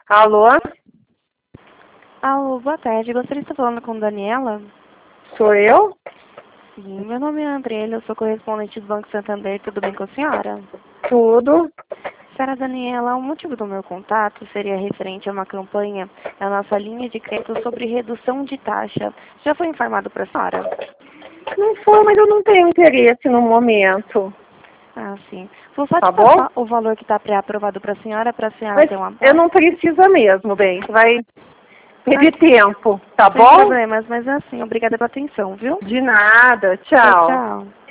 Alô? Alô, boa tarde. Gostaria de estar falando com Daniela? Sou eu? Sim, meu nome é Andrela, eu sou correspondente do Banco Santander. Tudo bem com a senhora? Tudo. Senhora Daniela, o motivo do meu contato seria referente a uma campanha da nossa linha de crédito sobre redução de taxa. Já foi informado para a senhora? Não foi, mas eu não tenho interesse no momento. Ah, sim. Vou só Tá te bom? passar o valor que está pré-aprovado para a senhora Mas ter uma eu base. não preciso mesmo, bem. Vai Ah, perder tempo, tá sem bom? problemas, mas é assim. Obrigada pela atenção, viu? De nada. Tchau, Tchau. tchau.